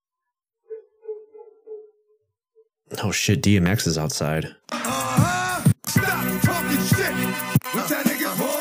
Oh shit, D M X is outside. Uh-huh. Stop talking shit. What that nigga for?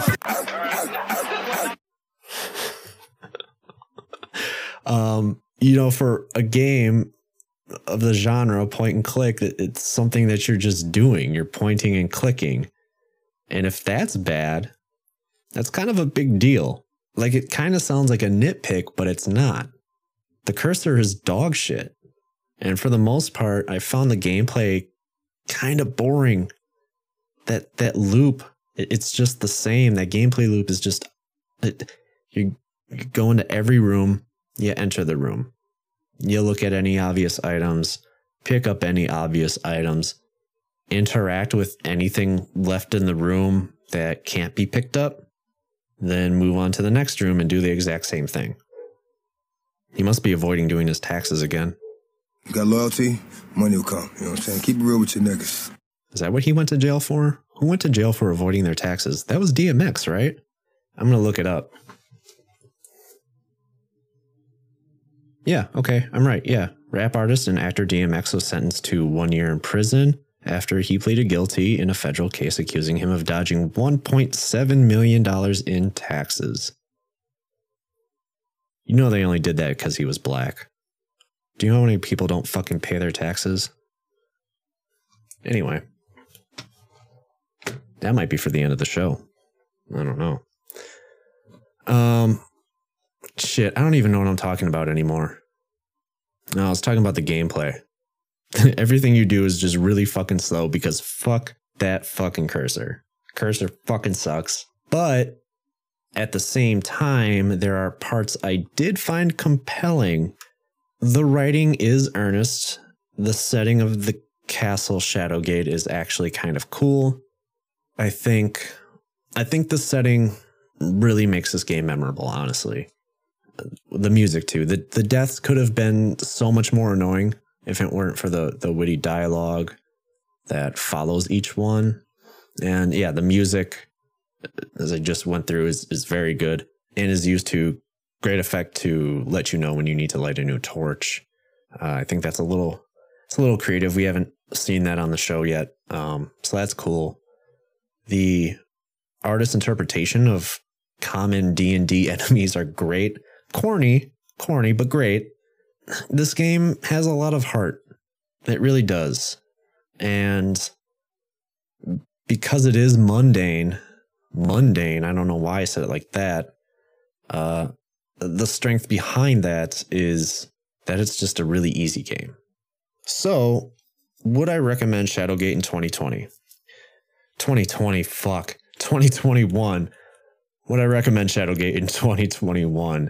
Um, you know, for a game of the genre, point and click, it's something that you're just doing. You're pointing and clicking. And if that's bad, that's kind of a big deal. Like, it kind of sounds like a nitpick, but it's not. The cursor is dog shit. And for the most part, I found the gameplay kind of boring. That that loop, it's just the same. That gameplay loop is just, it, you, you go into every room. You enter the room. You look at any obvious items, pick up any obvious items, interact with anything left in the room that can't be picked up, then move on to the next room and do the exact same thing. He must be avoiding doing his taxes again. You got loyalty, money will come. You know what I'm saying? Keep it real with your niggas. Is that what he went to jail for? Who went to jail for avoiding their taxes? That was D M X, right? I'm going to look it up. Yeah, okay, I'm right, yeah. Rap artist and actor D M X was sentenced to one year in prison after he pleaded guilty in a federal case accusing him of dodging one point seven million dollars in taxes. You know they only did that because he was black. Do you know how many people don't fucking pay their taxes? Anyway. That might be for the end of the show. I don't know. Um, shit, I don't even know what I'm talking about anymore. No, I was talking about the gameplay. Everything you do is just really fucking slow because fuck that fucking cursor. Cursor fucking sucks. But at the same time, there are parts I did find compelling. The writing is earnest. The setting of the castle Shadowgate is actually kind of cool. I think, I think the setting really makes this game memorable, honestly. The music too. The the deaths could have been so much more annoying if it weren't for the the witty dialogue that follows each one. And yeah, the music, as I just went through, is is very good and is used to great effect to let you know when you need to light a new torch. Uh, I think that's a little it's a little creative. We haven't seen that on the show yet, um, so that's cool. The artist interpretation of common D and D enemies are great. Corny, corny, but great. This game has a lot of heart. It really does. And because it is mundane, mundane, I don't know why I said it like that. Uh, the strength behind that is that it's just a really easy game. So, would I recommend Shadowgate in twenty twenty? twenty twenty, fuck. twenty twenty-one. Would I recommend Shadowgate in twenty twenty-one?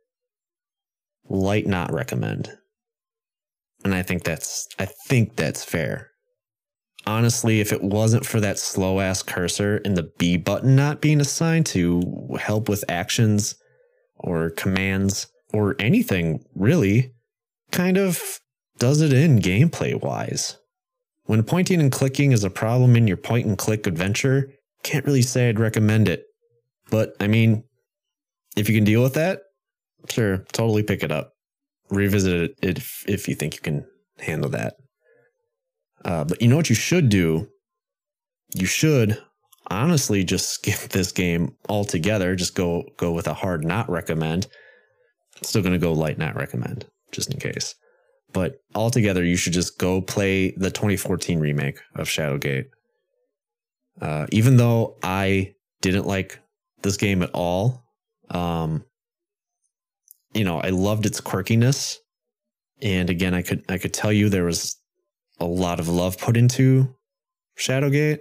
Light not recommend. And I think that's I think that's fair. Honestly, if it wasn't for that slow ass cursor and the B button not being assigned to help with actions or commands or anything really, kind of does it in gameplay wise. When pointing and clicking is a problem in your point and click adventure, can't really say I'd recommend it. But I mean, if you can deal with that, sure, totally pick it up. Revisit it if, if you think you can handle that. Uh, but you know what you should do? You should honestly just skip this game altogether. Just go go with a hard not recommend. Still going to go light not recommend, just in case. But altogether, you should just go play the twenty fourteen remake of Shadowgate. Uh, even though I didn't like this game at all, um, you know, I loved its quirkiness. And again, I could I could tell you there was a lot of love put into Shadowgate.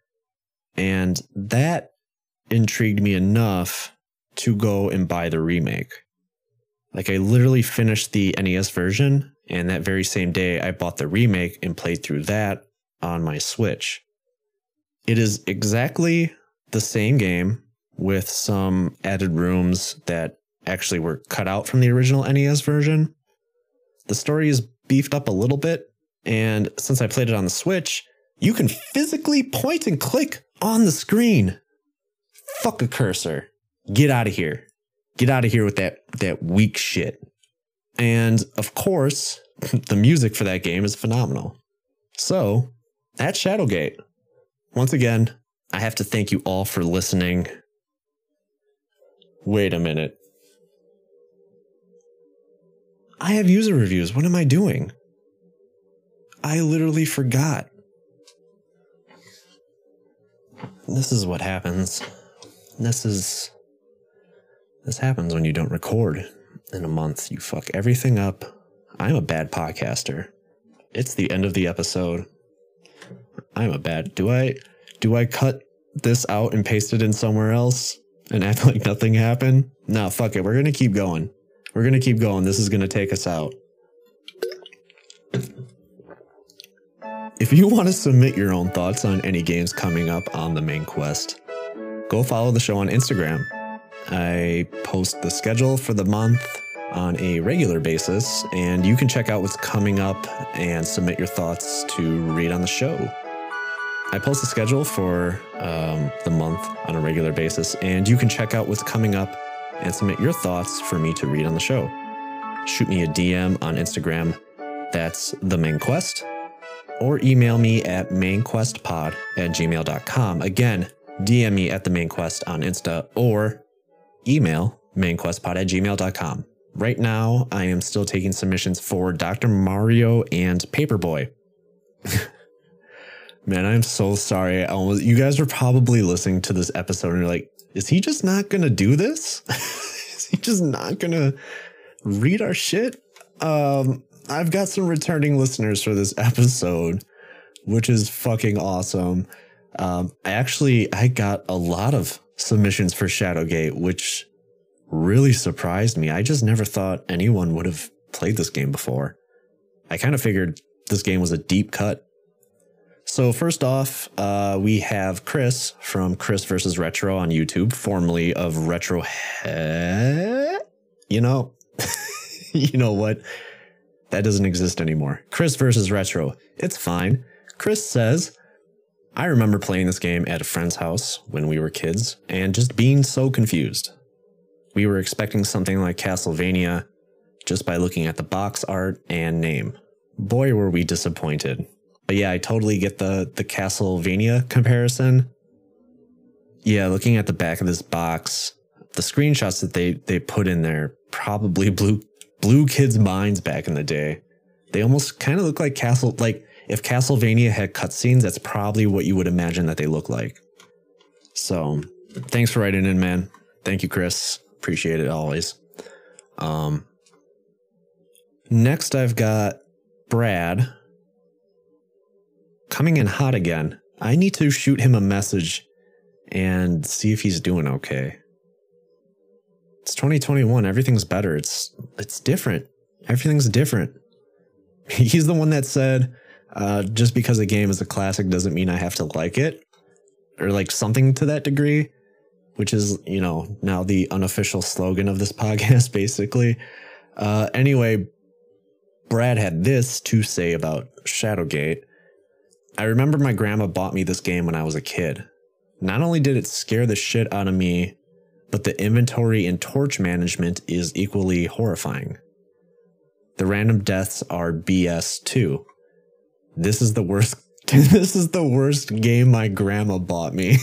And that intrigued me enough to go and buy the remake. Like, I literally finished the N E S version, and that very same day I bought the remake and played through that on my Switch. It is exactly the same game with some added rooms that actually were cut out from the original N E S version. The story is beefed up a little bit, and since I played it on the Switch, you can physically point and click on the screen. Fuck a cursor. Get out of here. Get out of here with that, that weak shit. And of course, the music for that game is phenomenal. So, at Shadowgate, once again, I have to thank you all for listening. Wait a minute. I have user reviews. What am I doing? I literally forgot. This is what happens. This is... This happens when you don't record in a month. You fuck everything up. I'm a bad podcaster. It's the end of the episode. I'm a bad... Do I... Do I cut this out and paste it in somewhere else and act like nothing happened? No, fuck it. We're going to keep going. We're going to keep going. This is going to take us out. If you want to submit your own thoughts on any games coming up on the main quest, go follow the show on Instagram. I post the schedule for the month on a regular basis, and you can check out what's coming up and submit your thoughts to read on the show. I post the schedule for um, the month on a regular basis, and you can check out what's coming up and submit your thoughts for me to read on the show. Shoot me a D M on Instagram. That's the main quest. or email me at mainquestpod at gmail dot com. Again, D M me at the Main Quest on Insta or email mainquestpod at gmail dot com. Right now, I am still taking submissions for Doctor Mario and Paperboy. Man, I'm so sorry. I almost, you guys are probably listening to this episode and you're like, is he just not going to do this? Is he just not going to read our shit? Um, I've got some returning listeners for this episode, which is fucking awesome. Um, I actually, I got a lot of submissions for Shadowgate, which really surprised me. I just never thought anyone would have played this game before. I kind of figured this game was a deep cut. So first off, uh, we have Chris from Chris versus Retro on YouTube, formerly of Retro Head. You know, you know what? That doesn't exist anymore. Chris versus Retro. It's fine. Chris says, I remember playing this game at a friend's house when we were kids and just being so confused. We were expecting something like Castlevania just by looking at the box art and name. Boy, were we disappointed. But yeah, I totally get the, the Castlevania comparison. Yeah, looking at the back of this box, the screenshots that they, they put in there probably blew, blew kids' minds back in the day. They almost kind of look like Castle, like if Castlevania had cutscenes, that's probably what you would imagine that they look like. So thanks for writing in, man. Thank you, Chris. Appreciate it always. Um, next, I've got Brad coming in hot again. I need to shoot him a message and see if he's doing okay. It's twenty twenty-one. Everything's better. It's it's different. Everything's different. He's the one that said, uh, just because a game is a classic doesn't mean I have to like it, or like something to that degree. Which is, you know, now the unofficial slogan of this podcast, basically. Uh, anyway, Brad had this to say about Shadowgate. I remember my grandma bought me this game when I was a kid. Not only did it scare the shit out of me, but the inventory and torch management is equally horrifying. The random deaths are B S too. This is the worst. This is the worst game my grandma bought me.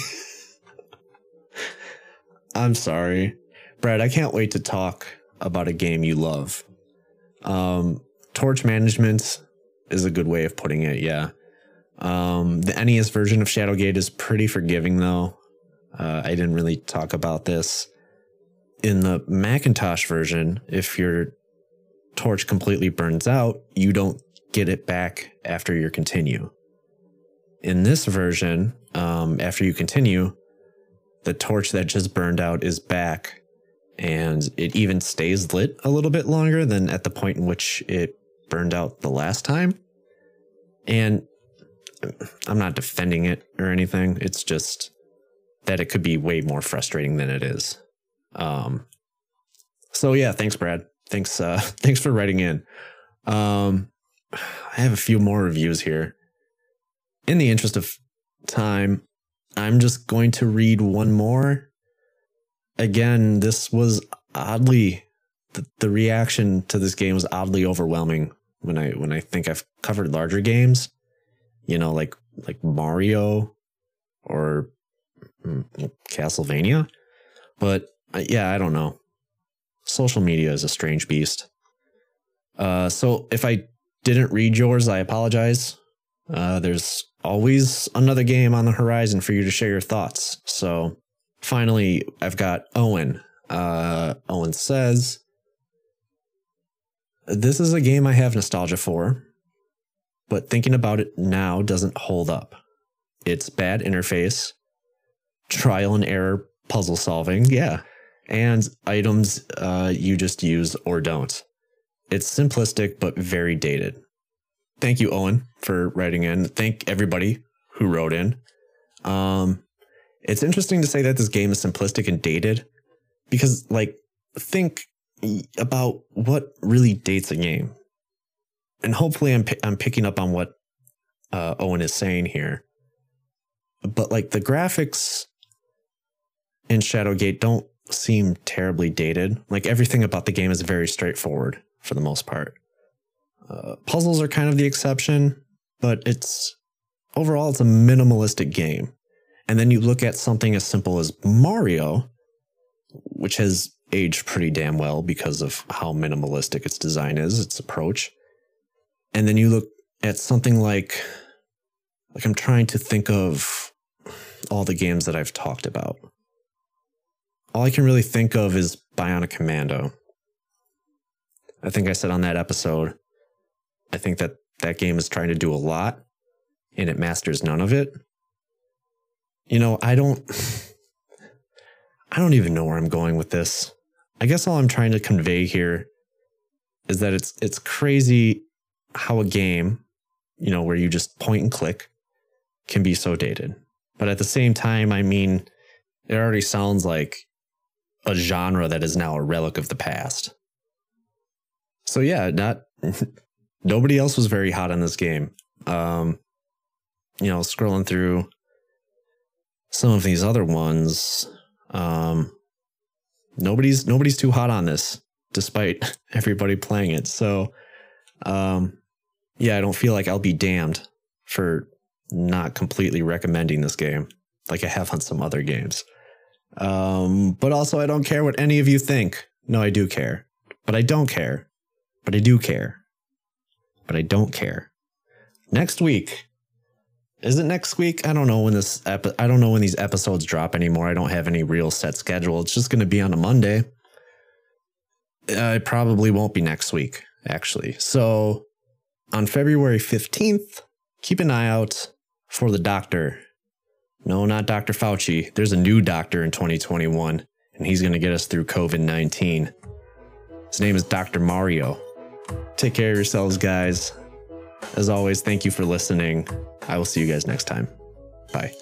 I'm sorry, Brad, I can't wait to talk about a game you love. Um, torch management is a good way of putting it, yeah. Um, the N E S version of Shadowgate is pretty forgiving, though. Uh, I didn't really talk about this. In the Macintosh version, if your torch completely burns out, you don't get it back after you continue. In this version, um, after you continue, the torch that just burned out is back, and it even stays lit a little bit longer than at the point in which it burned out the last time. And I'm not defending it or anything. It's just that it could be way more frustrating than it is. Um, so yeah, thanks, Brad. Thanks, uh, thanks for writing in. Um, I have a few more reviews here. In the interest of time, I'm just going to read one more. Again, this was oddly, the, the reaction to this game was oddly overwhelming when I when I think I've covered larger games, you know, like like Mario or mm, Castlevania. But uh, yeah, I don't know. Social media is a strange beast. Uh, so if I didn't read yours, I apologize. Uh, there's always another game on the horizon for you to share your thoughts. So finally, I've got Owen. Uh, Owen says, this is a game I have nostalgia for, but thinking about it now doesn't hold up. It's bad interface, trial and error puzzle solving, yeah, and items uh, you just use or don't. It's simplistic, but very dated. Thank you, Owen, for writing in. Thank everybody who wrote in. Um, it's interesting to say that this game is simplistic and dated because, like, think about what really dates a game. And hopefully I'm, I'm picking up on what uh, Owen is saying here. But, like, the graphics in Shadowgate don't seem terribly dated. Like, everything about the game is very straightforward for the most part. Uh, puzzles are kind of the exception, but it's overall, it's a minimalistic game. And then you look at something as simple as Mario, which has aged pretty damn well because of how minimalistic its design is, its approach. And then you look at something like, like I'm trying to think of all the games that I've talked about. All I can really think of is Bionic Commando. I think I said on that episode, I think that that game is trying to do a lot and it masters none of it. You know, I don't, I don't even know where I'm going with this. I guess all I'm trying to convey here is that it's, it's crazy how a game, you know, where you just point and click can be so dated. But at the same time, I mean, it already sounds like a genre that is now a relic of the past. So yeah, not nobody else was very hot on this game. Um, you know, scrolling through some of these other ones, um, nobody's nobody's too hot on this, despite everybody playing it. So, um, yeah, I don't feel like I'll be damned for not completely recommending this game like I have on some other games. Um, but also, I don't care what any of you think. No, I do care, but I don't care. But I do care. But I don't care. Next week. Is it next week? I don't know when this epi- I don't know when these episodes drop anymore. I don't have any real set schedule. It's just going to be on a Monday. Uh, it probably won't be next week, actually. So on February fifteenth, keep an eye out for the doctor. No, not Doctor Fauci. There's a new doctor in twenty twenty-one, and he's going to get us through COVID nineteen. His name is Doctor Mario. Take care of yourselves, guys. As always, thank you for listening. I will see you guys next time. Bye.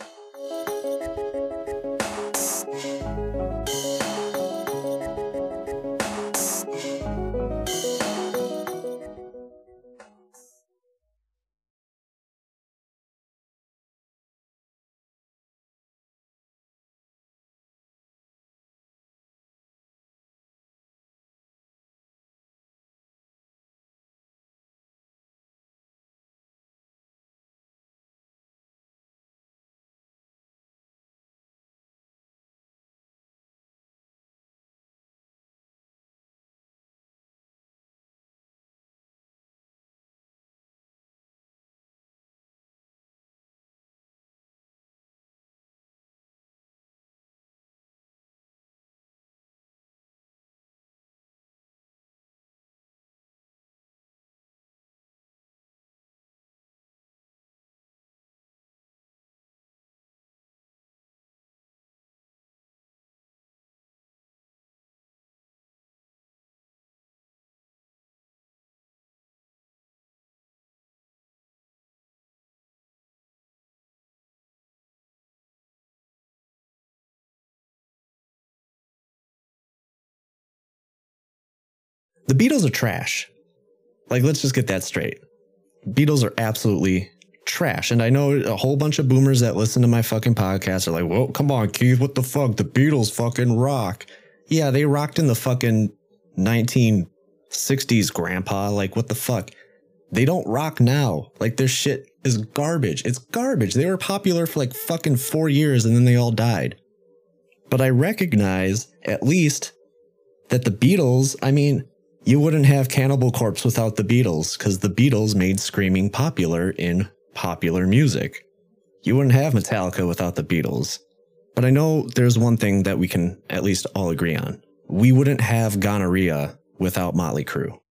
The Beatles are trash. Like, let's just get that straight. Beatles are absolutely trash. And I know a whole bunch of boomers that listen to my fucking podcast are like, whoa, come on, Keith, what the fuck? The Beatles fucking rock. Yeah, they rocked in the fucking nineteen sixties, grandpa. Like, what the fuck? They don't rock now. Like, their shit is garbage. It's garbage. They were popular for like fucking four years and then they all died. But I recognize, at least, that the Beatles, I mean, you wouldn't have Cannibal Corpse without the Beatles, because the Beatles made screaming popular in popular music. You wouldn't have Metallica without the Beatles. But I know there's one thing that we can at least all agree on. We wouldn't have Gonorrhea without Motley Crue.